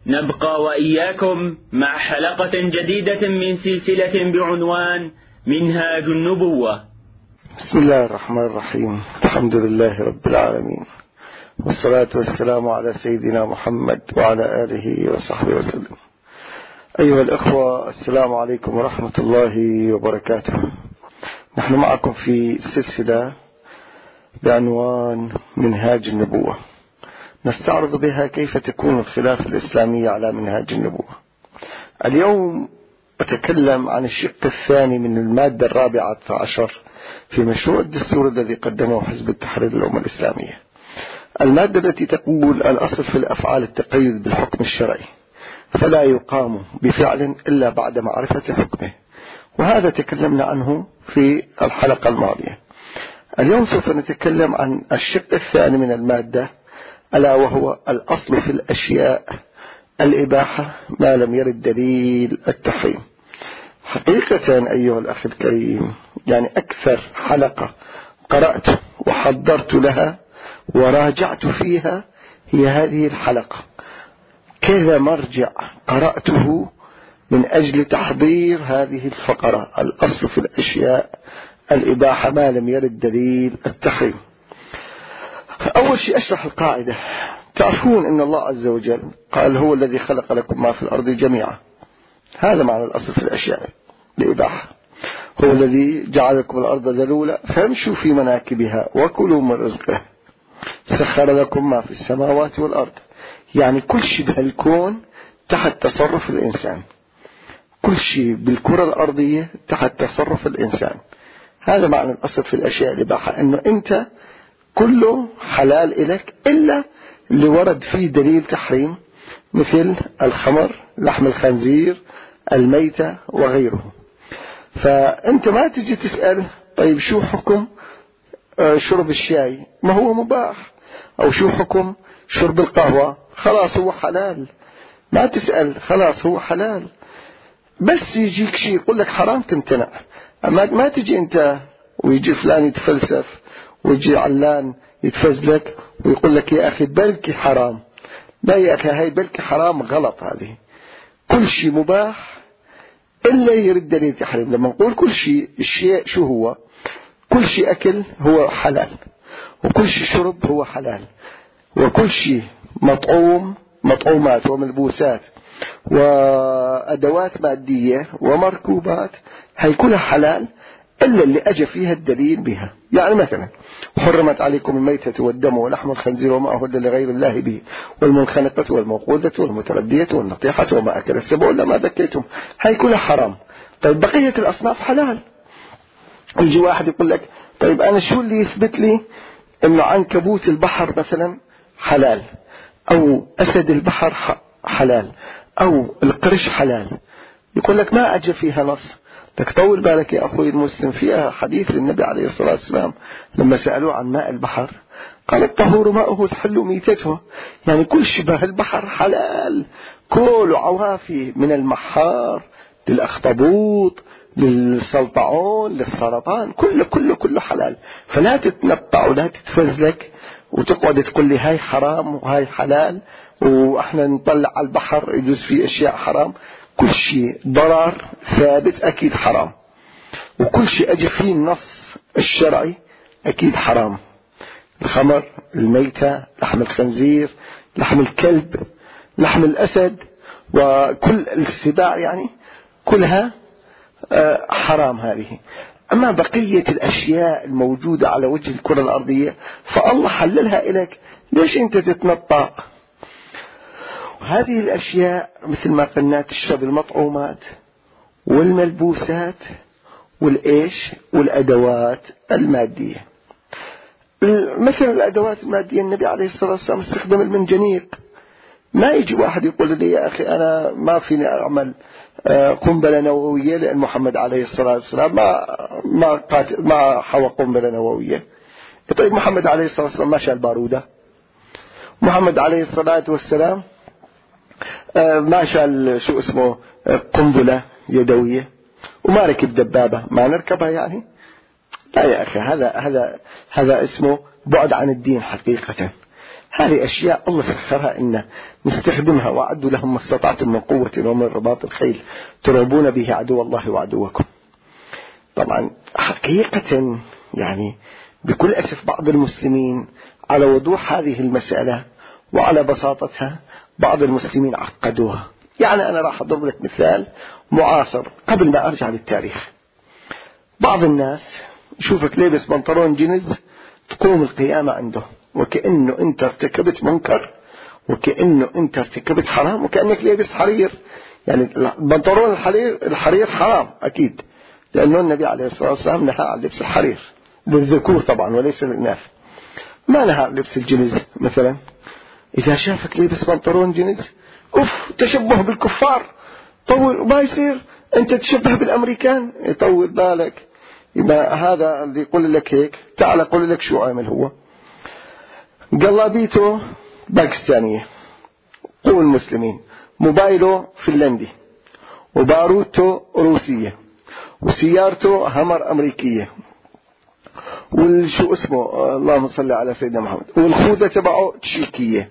نبقى وإياكم مع حلقة جديدة من سلسلة بعنوان منهاج النبوة. بسم الله الرحمن الرحيم. الحمد لله رب العالمين، والصلاة والسلام على سيدنا محمد وعلى آله وصحبه وسلم. أيها الأخوة، السلام عليكم ورحمة الله وبركاته. نحن معكم في سلسلة بعنوان منهاج النبوة، نستعرض بها كيف تكون الخلافة الإسلامية على منهاج النبوة. اليوم أتكلم عن الشق الثاني من المادة 14 في مشروع الدستور الذي قدمه حزب التحرير للأمة الإسلامية. المادة التي تقول الأصل في الأفعال التقيد بالحكم الشرعي، فلا يقام بفعل إلا بعد معرفة حكمه، وهذا تكلمنا عنه في الحلقة الماضية. اليوم سوف نتكلم عن الشق الثاني من المادة، ألا وهو الأصل في الأشياء الإباحة ما لم يرد دليل التحريم. حقيقة أيها الأخ الكريم، يعني أكثر حلقة قرأت وحضرت لها وراجعت فيها هي هذه الحلقة. كذا مرجع قرأته من أجل تحضير هذه الفقرة، الأصل في الأشياء الإباحة ما لم يرد دليل التحريم. أول شيء أشرح القاعدة. تعرفون أن الله عز وجل قال هو الذي خلق لكم ما في الأرض جميعا، هذا معنى الأصل في الأشياء الإباحة. هو الذي جعل لكم الأرض ذلولا فامشوا في مناكبها وكلوا من رزقه، سخر لكم ما في السماوات والأرض. يعني كل شيء بهالكون تحت تصرف الإنسان، كل شيء بالكرة الأرضية تحت تصرف الإنسان. هذا معنى الأصل في الأشياء الإباحة، أنه أنت كله حلال إليك إلا اللي ورد فيه دليل تحريم، مثل الخمر، لحم الخنزير، الميتة وغيره. فأنت ما تجي تسأل طيب شو حكم شرب الشاي، ما هو مباح، أو شو حكم شرب القهوة، خلاص هو حلال. ما تسأل، خلاص هو حلال. بس يجيك شيء يقول لك حرام تمتنع. أما ما تجي أنت ويجي فلان يتفلسف ويجي علان يتفزلك ويقول لك يا أخي بلكي حرام. لا يا أخي، هاي بلكي حرام غلط. هذه كل شيء مباح إلا يرد دليل تحريم. لما نقول كل شيء، الشيء شو هو؟ كل شيء أكل هو حلال، وكل شيء شرب هو حلال، وكل شيء مطعومات وملبوسات وأدوات مادية ومركوبات، هي كلها حلال إلا اللي أجى فيها الدليل بها. يعني مثلا حرمت عليكم الميتة والدم ولحم الخنزير وما أهل لغير الله به والمنخنقة والموقوذة والمتردية والنطيحة وما أكل السبع إلا ما ذكيتم، هي كلها حرام. طيب بقية الأصناف حلال. يجي واحد يقول لك طيب أنا شو اللي يثبت لي إنه عنكبوت البحر مثلا حلال، أو أسد البحر حلال، أو القرش حلال؟ يقول لك ما أجى فيها نص. تطول بالك يا أخوي المسلم، فيها حديث للنبي عليه الصلاة والسلام لما سألوه عن ماء البحر قال الطهور ماؤه الحل ميتته. يعني كل شبه البحر حلال، كل عوافي من المحار للأخطبوط للسلطعون للسرطان، كله حلال. فلا تتنطع ولا تتفزلك وتقعد تقول لي هاي حرام وهاي حلال، وإحنا نطلع على البحر يجوز فيه أشياء حرام. كل شيء ضرر ثابت أكيد حرام، وكل شيء أجي فيه النص الشرعي أكيد حرام. الخمر، الميتة، لحم الخنزير، لحم الكلب، لحم الأسد، وكل السباع، يعني كلها حرام هذه. أما بقية الأشياء الموجودة على وجه الكرة الأرضية فالله حللها إليك، ليش أنت تتنطع؟ هذه الأشياء مثل ما قلنا تشرب المطعومات والملبوسات والأدوات المادية. مثل الأدوات المادية النبي عليه الصلاة والسلام استخدم المنجنيق. ما يجي واحد يقول لي يا أخي أنا ما فيني أعمل قنبلة نووية لأن محمد عليه الصلاة والسلام ما حوى قنبلة نووية. طيب محمد عليه الصلاة والسلام ما شال بارودة، محمد عليه الصلاة والسلام ما شال شو اسمه قنبلة يدوية، وما ركب دبابة، ما نركبها يعني. لا يا أخي، هذا اسمه بعد عن الدين حقيقة. هذه أشياء الله سخرها إن نستخدمها. وأعدوا لهم ما استطعتم من قوة ومن رباط الخيل ترهبون به عدو الله وعدوكم. طبعا حقيقة يعني بكل أسف بعض المسلمين على وضوح هذه المسألة وعلى بساطتها بعض المسلمين عقدوها. يعني أنا راح أضرب لك مثال معاصر قبل ما أرجع للتاريخ. بعض الناس يشوفك لابس بنطلون جينز تقوم القيامة عنده، وكأنه أنت ارتكبت منكر، وكأنه أنت ارتكبت حرام، وكأنك لابس حرير. يعني البنطلون الحرير حرام أكيد، لأنه النبي عليه الصلاة والسلام نهى عن لبس الحرير للذكور طبعا وليس للإناث. ما نهى عن لبس الجينز مثلا. إذا شافك لابس بنطلون جينز تشبه بالكفار، طول ما يصير أنت تشبه بالأمريكان، يطول بالك. يبقى هذا اللي يقول لك هيك، تعال أقول لك شو عامل هو. قلابيته باكستانية، قوة المسلمين، موبايله فنلندي، وباروته روسية، وسيارته همر أمريكية، والشو اسمه اللهم صل على سيدنا محمد، والخوذة تبعه تشيكية،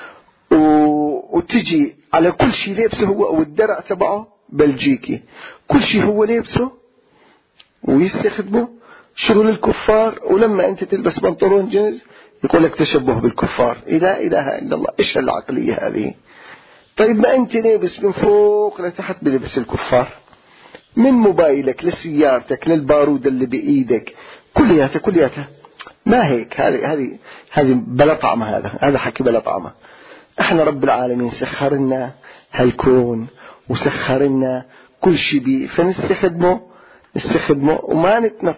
وتجي على كل شيء لابسه هو، والدرع تبعه بلجيكي. كل شيء هو لابسه ويستخدمه شغل الكفار. ولما أنت تلبس بنطلون جينز يقول لك تشبه بالكفار. لا إله إلا الله، إيش العقلية هذه؟ طيب ما أنت لابس من فوق لتحت بلبس الكفار، من موبايلك لسيارتك للبارود اللي بإيدك كلياتها. ما هيك؟ هذه بلا طعمة. هذا حكي بلا طعمة. احنا رب العالمين سخرنا هالكون وسخرنا كل شيء بيه، فنستخدمه وما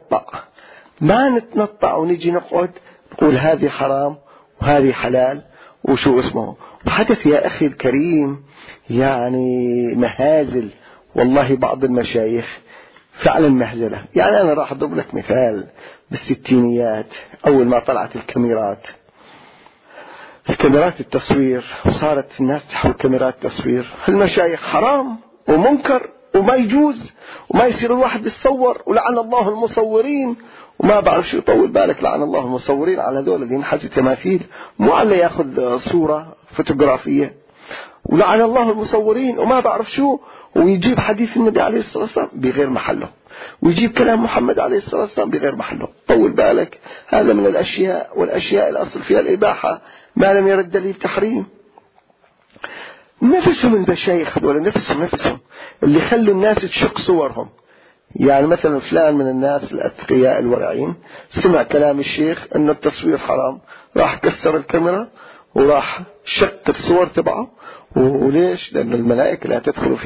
نتنطع ونجي نقعد نقول هذه حرام وهذه حلال وشو اسمه. وحدث يا أخي الكريم يعني مهازل، والله بعض المشايخ فعلا مهزلة. يعني أنا راح أضرب لك مثال. بالستينيات أول ما طلعت الكاميرات التصوير، وصارت الناس تحول كاميرات تصوير، المشايخ حرام ومنكر وما يجوز وما يصير الواحد يتصور، ولعن الله المصورين وما بعرف شو. طول بالك، لعن الله المصورين على هذول اللي ينحجوا تماثيل، مو على ياخذ صورة فوتوغرافية. ولعن الله المصورين وما بعرف شو، ويجيب حديث النبي عليه الصلاة والسلام بغير محله، ويجيب كلام محمد عليه الصلاة والسلام بغير محله. طول بالك، هذا من الأشياء، والأشياء الأصل فيها الإباحة ما لم يرد دليل تحريم. نفسهم المشايخ هذول نفسهم اللي خلوا الناس تشق صورهم. يعني مثلا فلان من الناس الأتقياء الورعين سمع كلام الشيخ أن التصوير حرام، راح كسر الكاميرا وراح شق الصور تبعه. وليش؟ لأن الملائكة لا تدخل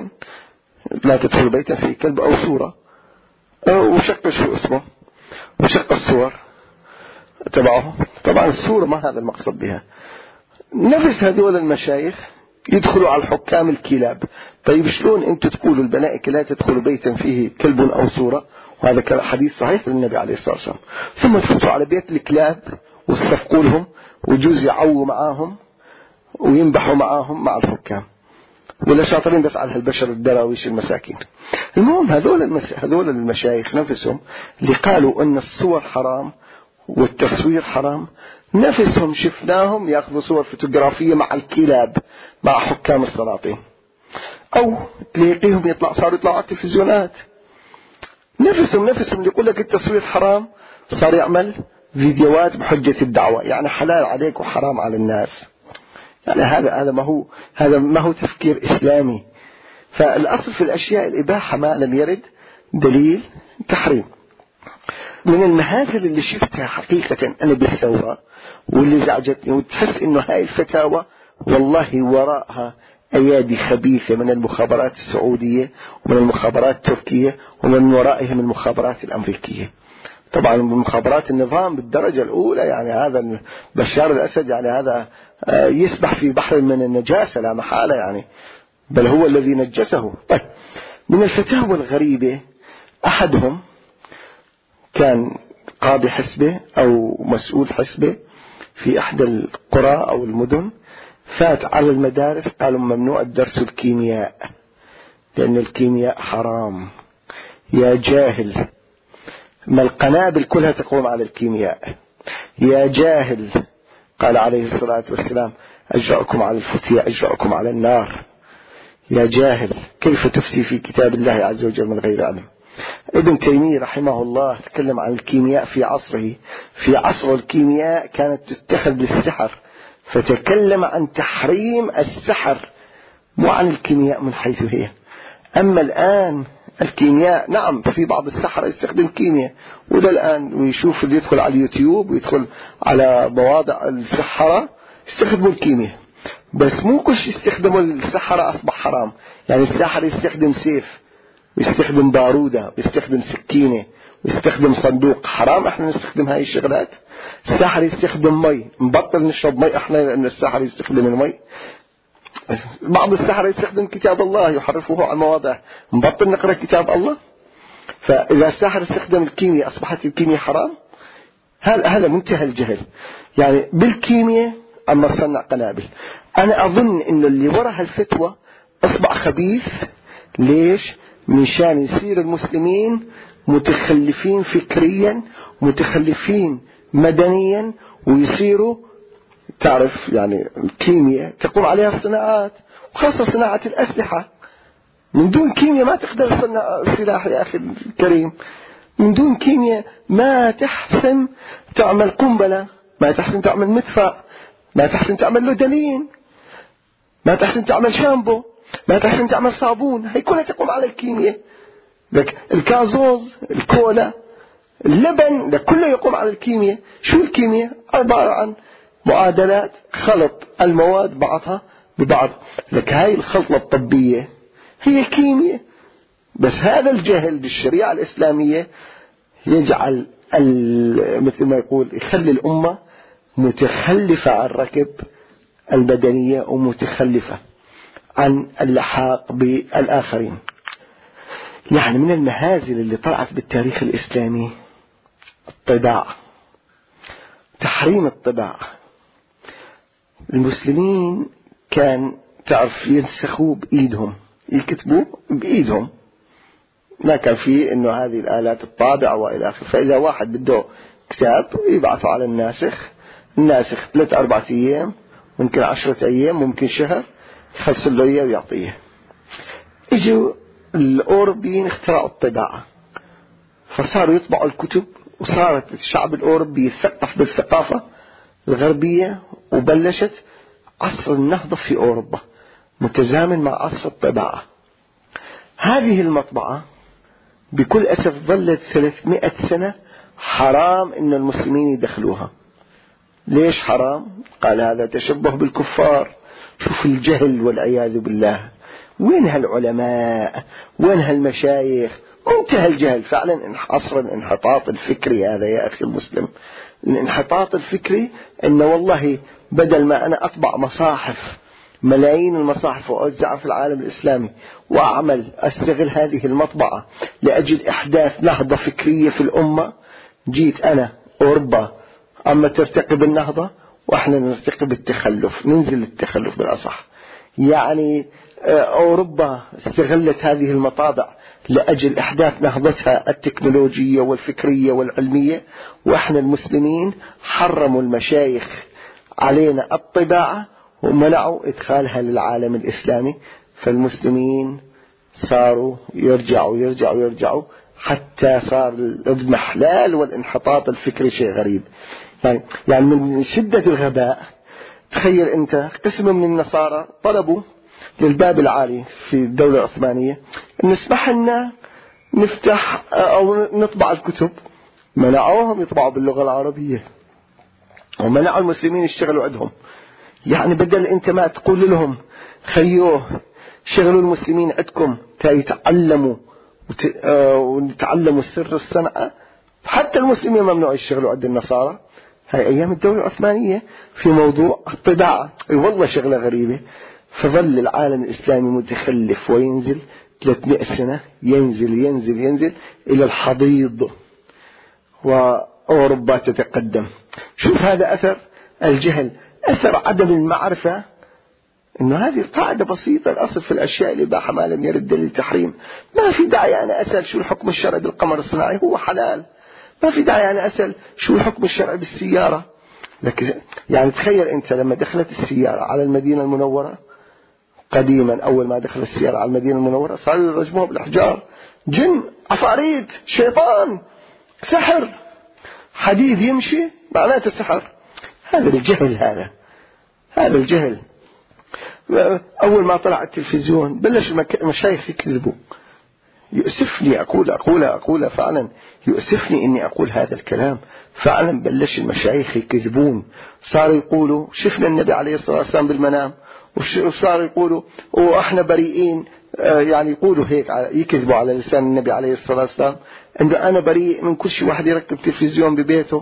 بيتا فيه كلب أو صورة. وشق شو اسمه، وشق الصور تبعه. طبعا الصورة ما هذا المقصد بها. نفس هذول المشايخ يدخلوا على الحكام الكلاب. طيب شلون انتم تقولوا الملائكة لا تدخل بيتا فيه كلب أو صورة، وهذا كان حديث صحيح للنبي عليه الصلاة والسلام، ثم تفوتوا على بيت الكلاب واستفقوا لهم وجوز يعووا معاهم وينبحوا معاهم مع الحكام، ولا شاطرين بس على هالبشر الدراويش المساكين. المهم هذول المشايخ نفسهم اللي قالوا ان الصور حرام والتصوير حرام، نفسهم شفناهم ياخذوا صور فوتوغرافية مع الكلاب مع حكام السلاطين، او تلاقيهم صاروا يطلعوا على التلفزيونات. نفسهم اللي يقول لك التصوير حرام صار يعمل فيديوهات بحجة الدعوة، يعني حلال عليك وحرام على الناس. يعني هذا ما هو تفكير إسلامي. فالأصل في الأشياء الإباحة ما لم يرد دليل تحريم. من المهازل اللي شفتها حقيقة أنا بالثورة واللي زعجتني، وتحس إنه هاي الفتاوى والله وراءها أيادي خبيثة من المخابرات السعودية ومن المخابرات التركية ومن ورائهم المخابرات الأمريكية. طبعا المخابرات النظام بالدرجة الأولى، يعني هذا بشار الأسد يعني هذا يسبح في بحر من النجاسة لا محالة، يعني بل هو الذي نجسه. طيب، من الفتاوى الغريبة أحدهم كان قاضي حسبة أو مسؤول حسبة في إحدى القرى أو المدن، فات على المدارس قالوا ممنوع الدرس الكيمياء لأن الكيمياء حرام. يا جاهل، ما القنابل كلها تقوم على الكيمياء. يا جاهل، قال عليه الصلاة والسلام: أجرأكم على الفتية أجرأكم على النار. يا جاهل، كيف تفتي في كتاب الله عز وجل من غير علم؟ ابن تيمية رحمه الله تكلم عن الكيمياء في عصره. في عصر الكيمياء كانت تتخذ للسحر، فتكلم عن تحريم السحر مو عن الكيمياء من حيث هي. أما الآن الكيمياء، نعم في بعض السحرة يستخدم كيمياء، ولا الآن ويشوف اللي يدخل على اليوتيوب ويدخل على مواضع السحرة يستخدموا الكيمياء، بس مو كل شيء يستخدموا السحرة أصبح حرام. يعني الساحر يستخدم سيف ويستخدم بارودة ويستخدم سكينة ويستخدم صندوق، حرام احنا نستخدم هاي الشغلات. الساحر يستخدم مي، نبطل نشرب مي احنا لأن الساحر يستخدم المي. بعض السحرة يستخدم كتاب الله يحرفوه على مواضع، نبطل نقرأ كتاب الله. فإذا الساحر استخدم الكيمياء أصبحت الكيمياء حرام؟ هذا منتهى الجهل. يعني بالكيمياء أما صنع قنابل. أنا أظن إن اللي وراء هالفتوى أصبح خبيث. ليش؟ مشان يصير المسلمين متخلفين فكريا، متخلفين مدنيا، ويصيروا تعرف يعني الكيمياء تقوم عليها الصناعات، وخاصة صناعة الأسلحة. من دون كيمياء ما تقدر تصنع سلاح يا أخي الكريم. من دون كيمياء ما تحسن تعمل قنبلة، ما تحسن تعمل مدفع، ما تحسن تعمل لودلين، ما تحسن تعمل شامبو، ما تحسن تعمل صابون. هي كلها تقوم على الكيمياء. لك الكازوز، الكولا، اللبن، ده كله يقوم على الكيمياء. شو الكيمياء؟ عبارة عن معادلات خلط المواد بعضها ببعض. لك هاي الخلطة الطبية هي كيمياء. بس هذا الجهل بالشريعة الإسلامية يجعل مثل ما يقول يخلي الأمة متخلفة عن الركب البدنية ومتخلفة عن اللحاق بالآخرين. يعني من المهازل اللي طلعت بالتاريخ الإسلامي الطباعة، تحريم الطباعة. المسلمين كان تعرف ينسخوا بإيدهم، يكتبوا بإيدهم، ما كان فيه إنه هذه الآلات الطابعة وإلى آخره. فإذا واحد بده كتاب يبعثه على الناسخ 3-4 أيام، ممكن 10 أيام، ممكن شهر، يخلص له إياه ويعطيه. إجوا الأوروبيين اخترعوا الطباعة، فصاروا يطبعوا الكتب، وصارت الشعب الأوروبي يثقف بالثقافة الغربية، وبلشت عصر النهضة في أوروبا متزامن مع عصر الطباعة. هذه المطبعة بكل أسف ظلت 300 سنة حرام إن المسلمين يدخلوها. ليش حرام؟ قال هذا تشبه بالكفار. شوف الجهل والعياذ بالله. وين هالعلماء؟ وين هالمشايخ؟ منتهى الجهل فعلا. عصر الانحطاط الفكري هذا يا أخي المسلم. الانحطاط الفكري إنه والله بدل ما أنا أطبع مصاحف، ملايين المصاحف وأوزعها في العالم الإسلامي، وأعمل أستغل هذه المطبعة لأجل إحداث نهضة فكرية في الأمة، جيت أنا أوروبا أما ترتقي بالنهضة وإحنا نرتقي بالتخلف، ننزل التخلف بالأصح. يعني أوروبا استغلت هذه المطابع لأجل إحداث نهضتها التكنولوجية والفكرية والعلمية، وإحنا المسلمين حرموا المشايخ علينا الطباعة ومنعوا إدخالها للعالم الإسلامي. فالمسلمين صاروا يرجعوا حتى صار الاضمحلال والانحطاط الفكري شيء غريب. يعني من شدة الغباء، تخيل أنت قسم من النصارى طلبوا للباب العالي في الدولة العثمانية أن نسمح لنا نفتح أو نطبع الكتب، منعوهم يطبعوا باللغة العربية، ومنعوا المسلمين يشتغلوا عندهم. يعني بدل أنت ما تقول لهم خيوه شغلوا المسلمين عندكم يتعلموا ونتعلموا سر الصنعة، حتى المسلمين ممنوع يشتغلوا عند النصارى. هاي أيام الدولة العثمانية في موضوع الطباعة. والله شغلة غريبة. فظل العالم الإسلامي متخلف وينزل 300 سنة، ينزل إلى الحضيض، وأوروبا تتقدم. شوف هذا أثر الجهل، أثر عدم المعرفة. إنه هذه قاعدة بسيطة، الأصل في الأشياء الإباحة ما لم يرد دليل التحريم. ما في داعي أنا أسأل شو الحكم الشرعي بالقمر الصناعي، هو حلال. ما في داعي أنا أسأل شو الحكم الشرعي بالسيارة، يعني تخيل أنت لما دخلت السيارة على المدينة المنورة قديما، أول ما دخل السيارة على المدينة المنورة صاروا يرجموها بالأحجار، جن، عفاريت، شيطان، سحر، حديد يمشي معناته سحر. هذا الجهل، هذا الجهل. أول ما طلع التلفزيون بلش المشايخ يكذبوا. يؤسفني أقول فعلا يؤسفني إني أقول هذا الكلام. فعلا بلش المشايخ يكذبون، صاروا يقولوا شفنا النبي عليه الصلاة والسلام بالمنام، وصاروا يقولوا وإحنا بريئين، يعني يقولوا هيك، يكذبوا على لسان النبي عليه الصلاة والسلام إنه أنا بريء من كل شيء واحد يركب تلفزيون ببيته.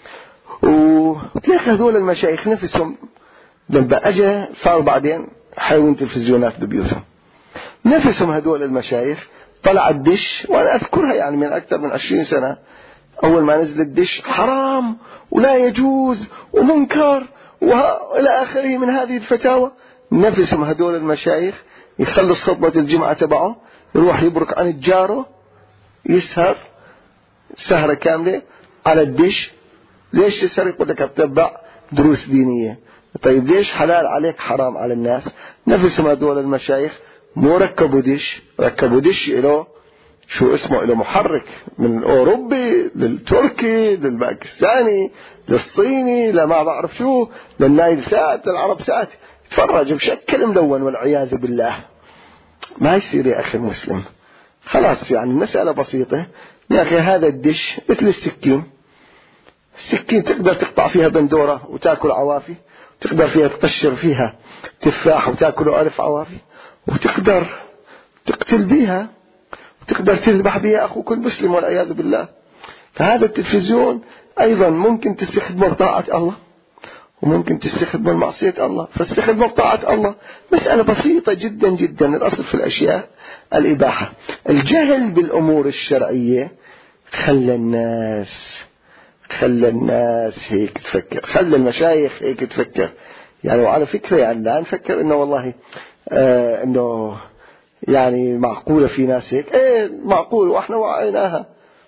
وليك هذول المشايخ نفسهم لما أجا صاروا بعدين حيوين تلفزيونات ببيوتهم، نفسهم هذول المشايخ طلع الدش، وأنا أذكرها يعني من أكثر من 20 سنة، أول ما نزل الدش حرام ولا يجوز ومنكر وإلى آخره من هذه الفتاوى، نفسهم هذول المشايخ يخلص خطبة الجمعة تبعه يروح يبرك عن الجاره، يسهر سهرة كاملة على الدش. ليش يسهر؟ يقول لك أتبع دروس دينية. طيب ليش حلال عليك حرام على الناس؟ نفسهم هذول المشايخ مو ركبوا دش له شو اسمه، له محرك من الأوروبي للتركي للباكستاني للصيني لما بعرف شو، للنايل سات للعرب سات، تفرج بشكل ملون والعياذ بالله. ما يصير يا أخي المسلم. خلاص يعني المسألة بسيطة يا أخي. هذا الدش مثل السكين تقدر تقطع فيها بندورة وتأكل عوافي، تقدر فيها تقشر فيها تفاح وتأكل 1000 عوافي، وتقدر تقتل بيها وتقدر تذبح بها أخوك المسلم والعياذ بالله. فهذا التلفزيون أيضا ممكن تستخدمه بطاعة الله وممكن تستخدمه بمعصية الله، فاستخدمه بطاعة الله. مسألة بسيطة جدا جدا. الأصل في الأشياء الإباحة. الجهل بالأمور الشرعية خلى الناس هيك تفكر، خلى المشايخ هيك تفكر. يعني وعلى فكرة يعني لا نفكر إنه والله إنه يعني معقولة في ناس هيك، معقول وإحنا وعيناها.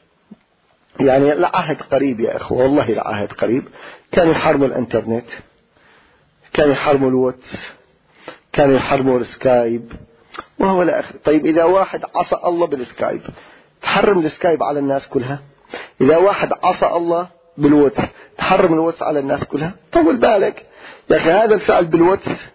يعني العهد قريب يا أخوة، والله العهد قريب. كان يحرموا الانترنت، كان يحرموا الواتس، كان يحرموا السكايب وهو لا أخي. طيب إذا واحد عصى الله بالسكايب تحرم السكايب على الناس كلها؟ إذا واحد عصى الله بالواتس تحرم الواتس على الناس كلها؟ طول بالك يا أخي. هذا الفعل بالواتس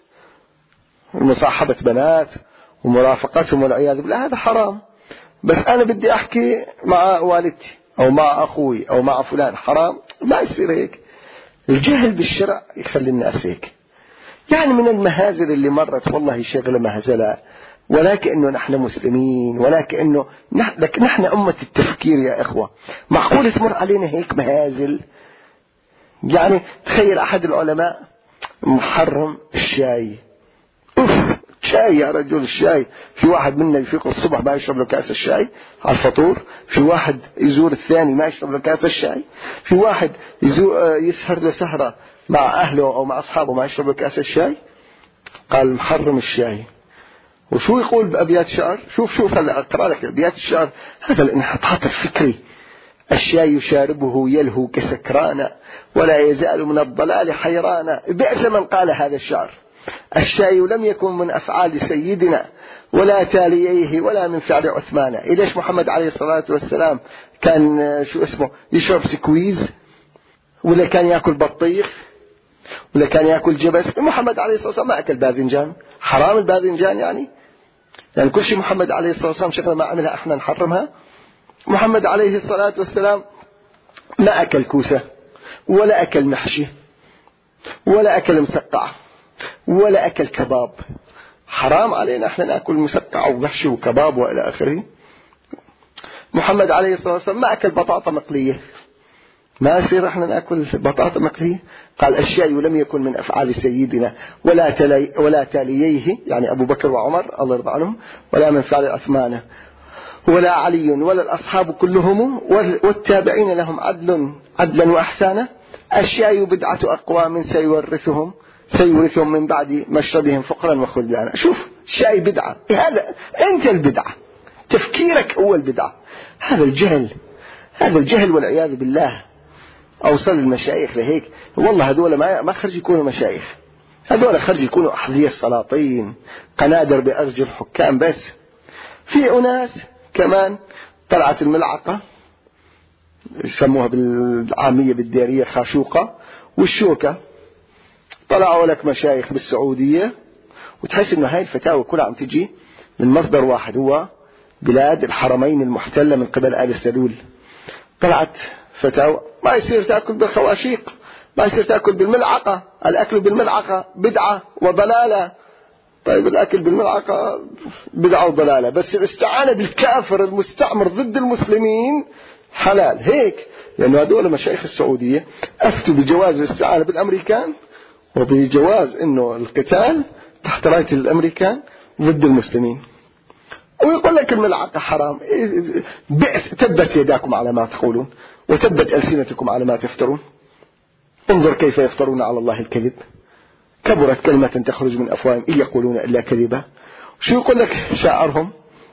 مصاحبة بنات ومرافقتهم والعياذ بالله هذا حرام، بس أنا بدي أحكي مع والدتي أو مع أخوي أو مع فلان، حرام؟ ما يصير هيك. الجهل بالشرع يخلي الناس هيك. يعني من المهازل اللي مرت والله شغلة مهزلة، ولكن إنه نحن مسلمين، ولكن إنه نحن أمة التفكير يا إخوة. معقول تمر علينا هيك مهازل؟ يعني تخيل أحد العلماء محرم الشاي. شاي يا رجل، الشاي. في واحد منا يفيق الصبح ما يشرب له كاس الشاي على الفطور، في واحد يزور الثاني ما يشرب له كاس الشاي، في واحد يسهر له سهرة مع أهله أو مع أصحابه ما يشرب له كاس الشاي. قال محرم الشاي. وشو يقول بأبيات شعر؟ شوف هلا أقرأ لك أبيات الشعر. هذا الانحطاط الفكري. الشاي يشاربه يلهو كسكرانا ولا يزال من الضلال حيرانا. بئس من قال هذا الشعر. الشاي لم يكن من أفعال سيدنا ولا تاليه ولا من فعل عثمان. إليش محمد عليه الصلاة والسلام كان يشرب سكويز، ولا كان يأكل بطيخ، ولا كان يأكل جبس؟ محمد عليه الصلاة والسلام ما أكل باذنجان. حرام الباذنجان يعني كل شيء محمد عليه الصلاة والسلام شغلة ما عملها احنا نحرمها. محمد عليه الصلاة والسلام ما أكل كوسة ولا أكل محشي ولا أكل مسقع ولا أكل كباب. حرام علينا احنا نأكل مسقع ومحشي وكباب وإلى آخره. محمد عليه الصلاة والسلام ما أكل بطاطا مقلية، ما يصير احنا نأكل بطاطا مقلية. قال الشاي لم يكن من أفعال سيدنا ولا تاليه، يعني أبو بكر وعمر الله يرضى عنهم، ولا من فعل عثمان ولا علي ولا الأصحاب كلهم والتابعين لهم عدلا وأحسانا. الشاي بدعة أقوام سيورثهم من بعد مشربهم فقرا وخذلانا. شوف الشاي بدعة. هذا أنت البدعة، تفكيرك هو البدعة. هذا الجهل والعياذ بالله. أوصل المشايخ لهيك. والله هذول ما خرج يكونوا مشايخ، هذول خرج يكونوا أحذية السلاطين، قنادر بأرجل الحكام. بس في أناس كمان طلعت الملعقة، يسموها بالعامية بالدارية خاشوقة والشوكة، طلعوا لك مشايخ بالسعودية، وتحس إنه هاي الفتاوى كلها عم تجي من مصدر واحد، هو بلاد الحرمين المحتلة من قبل آل السلول. طلعت فتاوى ما يصير تأكل بالخواشيق، ما يصير تأكل بالملعقة، الأكل بالملعقة بدعة وضلالة. طيب الأكل بالملعقة بدعة وضلالة، بس الاستعانة بالكافر المستعمر ضد المسلمين حلال. هيك لأنه هذول مشايخ السعودية أفتوا بجواز الاستعانة بالأمريكان وبجواز إنه القتال تحت راية الأمريكان ضد المسلمين. ويقول لك الملعقة حرام. تبت يداكم على ما تقولون وتبت ألسنتكم على ما تفترون. انظر كيف يفترون على الله الكذب، كبرت كلمة تخرج من أفواههم إن يقولون إلا كذبا. شو يقول لك شاعرهم؟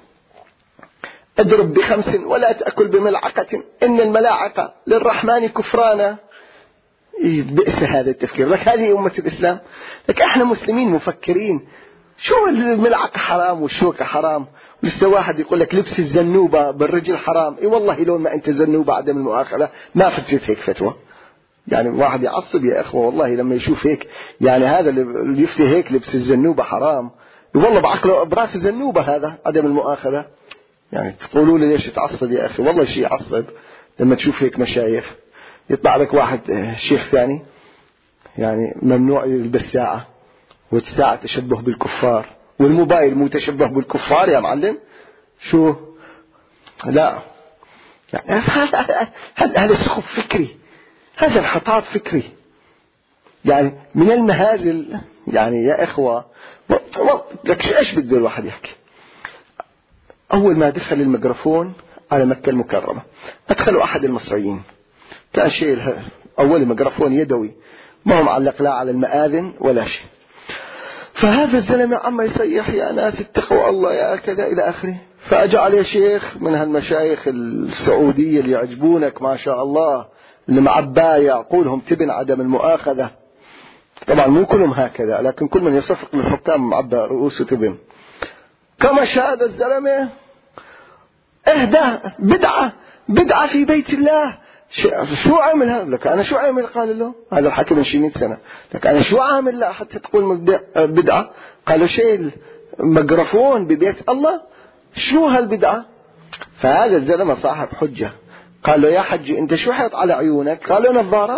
اضرب بخمس ولا تأكل بملعقة إن الملاعقة للرحمن كفرانا. بئس هذا التفكير. لك هذه أمة الإسلام، لك احنا مسلمين مفكرين. شو الملعقة حرام والشوكة حرام، ولسه واحد يقول لك لبس الزنوبة بالرجل حرام. اي والله لون ما انت زنوبة عدم المؤاخذة ما فتت هيك فتوى. يعني واحد يعصب يا اخوة والله لما يشوف هيك، يعني هذا اللي يفتي هيك لبس الزنوبة حرام، والله بعقله براس الزنوبة هذا عدم المؤاخذة. يعني تقولوا لي ليش تعصب يا اخي؟ والله شيء يعصب لما تشوف هيك مشايخ. يطلع لك واحد شيخ ثاني يعني ممنوع يلبس ساعة، والساعة تشبه بالكفار، والموبايل مو تشبه بالكفار يا معلم. شو لا يعني هذا سخف فكري، هذا انحطاط فكري يعني من المهازل. يعني يا إخوة لك ايش بده الواحد يحكي؟ أول ما دخل الميكروفون على مكة المكرمة أدخلوا أحد المصريين، كان شيء أول ميكروفون يدوي ما هو معلق لا على المآذن ولا شيء. فهذا الزلمة عم يصيح يا ناس اتقوا الله يا كذا إلى آخره. فأجى عليه شيخ من هالمشايخ السعودية اللي يعجبونك ما شاء الله، اللي معباية عقولهم تبن عدم المؤاخذة. طبعا مو كلهم هكذا، لكن كل من يصفق للحكام معبى رؤوسه تبن. كما شاهد الزلمة اهدى بدعة في بيت الله. شو عامل هذا؟ لك أنا شو عامل؟ قال له هذا الحكي من 100 سنة. لك أنا شو عامل لا حتى تقول بدعة؟ قال له شيء ميكروفون ببيت الله، شو هالبدعة؟ فهذا الزلمة صاحب حجة، قال له يا حجي أنت شو حيط على عيونك؟ قال له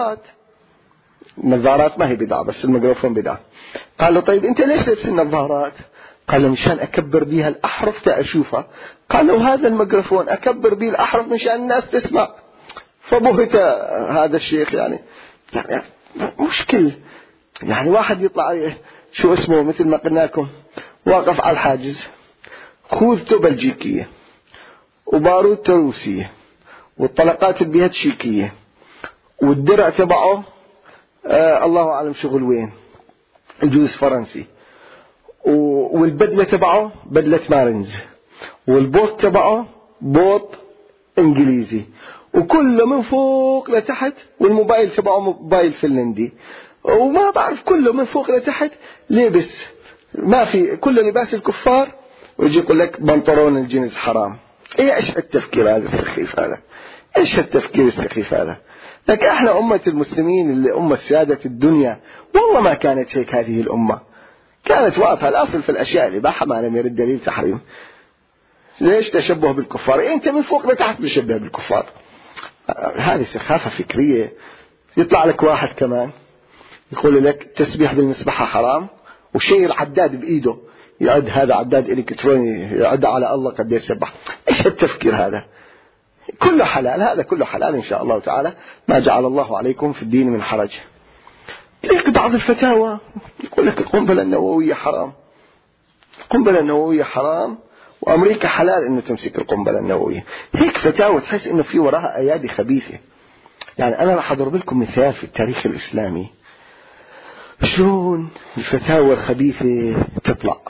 نظارات ما هي بدعة بس الميكروفون بدعة. قال له طيب أنت ليش لابس النظارات؟ قال له مشان أكبر بيها الأحرف تأشوفها. قال له هذا الميكروفون أكبر به الأحرف مشان الناس تسمع. فبهت هذا الشيخ يعني مشكل. يعني واحد يطلع شو اسمه مثل ما قلنا لكم واقف على الحاجز، خوذته بلجيكية وباروته روسية والطلقات البيهات شيكية والدرع تبعه الله أعلم شغل وين، الجوز فرنسي، والبدلة تبعه بدلة مارنز، والبوط تبعه بوط انجليزي، وكله من فوق لتحت، والموبايل تبعه موبايل فنلندي، وما بعرف كله من فوق لتحت لابس ما في كله لباس الكفار، ويجي يقول لك بنطلون الجينز حرام. ايش التفكير هذا السخيف هذا؟ ايش التفكير السخيف هذا؟ لك احنا أمة المسلمين اللي أمة سيادة الدنيا والله ما كانت هيك. هذه الأمة كانت واقفة الأصل في الأشياء اللي بحث ما لم يرد دليل تحريم. ليش تشبه بالكفار؟ انت من فوق لتحت بتشبه بالكفار. هذه سخافة فكرية. يطلع لك واحد كمان يقول لك تسبيح بالمسبحة حرام، وشيء العداد بإيده يعد، هذا عداد إلكتروني يعد على الله قد يسبح. إيش التفكير هذا؟ كله حلال، هذا كله حلال إن شاء الله تعالى، ما جعل الله عليكم في الدين من حرج. تلاقي بعض الفتاوى يقول لك القنبلة النووية حرام، القنبلة النووية حرام، وأمريكا حلال إنه تمسك القنبلة النووية. هيك فتاوى تحس إنه في وراها أيادي خبيثة. يعني أنا راح أضرب لكم مثال في التاريخ الإسلامي شلون الفتاوى الخبيثة تطلع.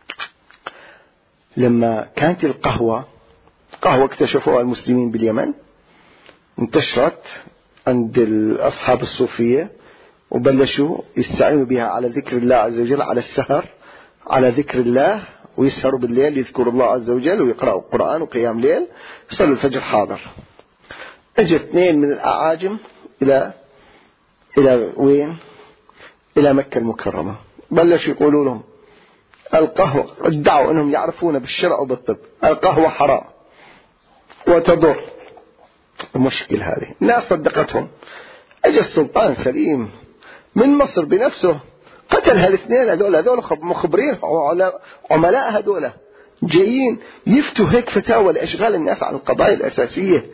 لما كانت القهوة اكتشفوها المسلمين باليمن، انتشرت عند أصحاب الصوفية، وبلشوا يستعينوا بها على ذكر الله عز وجل، على السهر على ذكر الله، ويسهروا بالليل يذكروا الله عز وجل ويقرأوا القرآن وقيام ليل، يصلوا الفجر حاضر. اجى 2 من الأعاجم إلى وين؟ إلى مكة المكرمة، بلشوا يقولوا لهم القهوة، ادعوا أنهم يعرفون بالشرع وبالطب، القهوة حرام وتضر. المشكلة هذه الناس صدقتهم. اجى السلطان سليم من مصر بنفسه قتل هالاثنين هذول مخبرين عملاء، هذول جايين يفتوا هيك فتاوى لإشغال الناس عن القضايا الأساسية.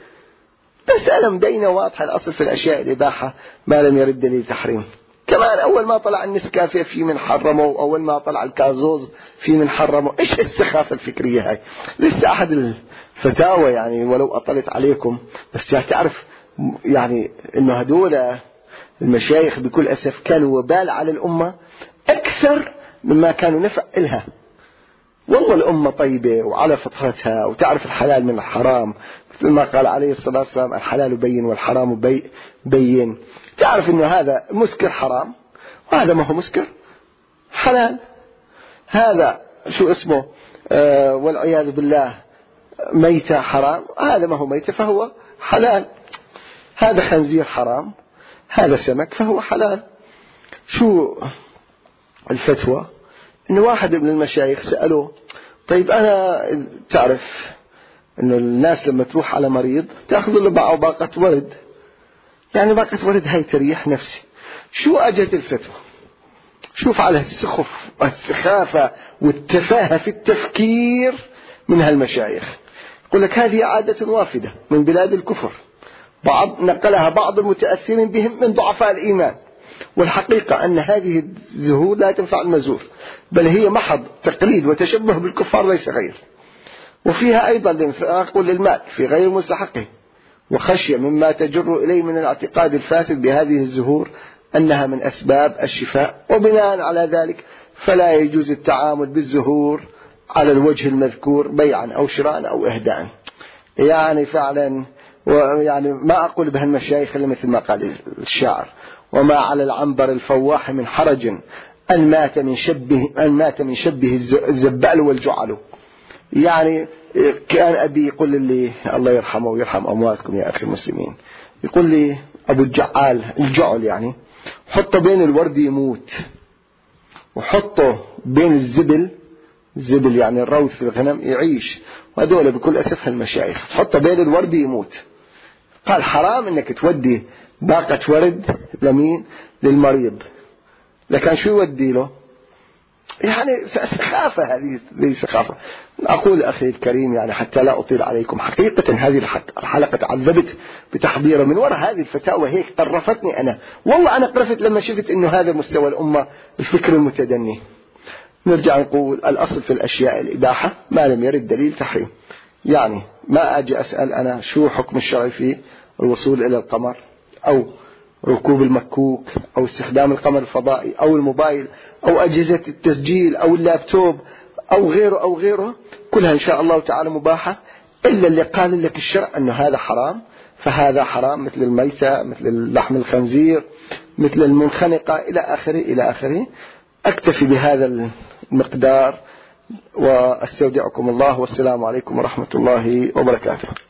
مسألة مبينة واضحة، الأصل في الأشياء الإباحة ما لم يرد دليل تحريم. كمان أول ما طلع النسكافيه في من حرمه، أول ما طلع الكازوز في من حرمه. إيش السخافة الفكرية هاي؟ لسه أحد الفتاوى يعني ولو أطلت عليكم، بس تعرف يعني إنه هدول المشايخ بكل أسف كانوا وبال على الأمة أكثر مما كانوا نفع إلها. والله الأمة طيبة وعلى فطرتها وتعرف الحلال من الحرام، مثل ما قال عليه الصلاة والسلام الحلال بين والحرام بين. تعرف إنه هذا مسكر حرام وهذا ما هو مسكر حلال، هذا شو اسمه والعياذ بالله ميتة حرام، هذا ما هو ميتة فهو حلال، هذا خنزير حرام، هذا سمك فهو حلال. شو الفتوى؟ إنه واحد من المشايخ سألوه طيب أنا تعرف إنه الناس لما تروح على مريض تأخذ له باقة ورد، يعني باقة ورد هاي تريح نفسي. شو أجت الفتوى؟ شوف على السخف والسخافة والتفاهة في التفكير من هالمشايخ. يقول لك هذه عادة وافدة من بلاد الكفر، نقلها بعض المتأثرين بهم من ضعفاء الإيمان، والحقيقة أن هذه الزهور لا تنفع المزور، بل هي محض تقليد وتشبه بالكفار ليس غير. وفيها أيضا الانفاق للمال في غير مستحقه، وخشية مما تجر إليه من الاعتقاد الفاسد بهذه الزهور أنها من أسباب الشفاء، وبناء على ذلك فلا يجوز التعامل بالزهور على الوجه المذكور بيعا أو شراء أو إهداء. يعني فعلا ويعني ما أقول بهالمشايخ إلا مثل ما قال الشاعر: وما على العنبر الفواح من حرج أن مات من شبه الزبال والجعل. يعني كان أبي يقول لي الله يرحمه ويرحم أمواتكم يا أخي المسلمين، يقول لي أبو الجعل يعني حطه بين الورد يموت، وحطه بين الزبل يعني الروث في الغنم يعيش. وهذول بكل أسف المشايخ حطه بين الورد يموت. قال حرام انك تودي باقة ورد لمين؟ للمريض. لكن شو يودي له؟ يعني سخافة، هذه ليس سخافة. أقول أخي الكريم يعني حتى لا أطيل عليكم، حقيقة هذه الحلقة تعذبت بتحضيرها من وراء هذه الفتاوى، هيك قرفتني أنا والله. أنا قرفت لما شفت إنه هذا مستوى الأمة الفكر المتدني. نرجع نقول الأصل في الأشياء الإباحة ما لم يرد دليل تحريم. يعني ما أجي أسأل أنا شو حكم الشرع في الوصول إلى القمر أو ركوب المكوك أو استخدام القمر الفضائي أو الموبايل أو أجهزة التسجيل أو اللابتوب أو غيره، كلها إن شاء الله تعالى مباحة، إلا اللي قال لك الشرع أنه هذا حرام فهذا حرام، مثل الميتة، مثل لحم الخنزير، مثل المنخنقة، إلى آخره. أكتفي بهذا المقدار وأستودعكم الله، والسلام عليكم ورحمة الله وبركاته.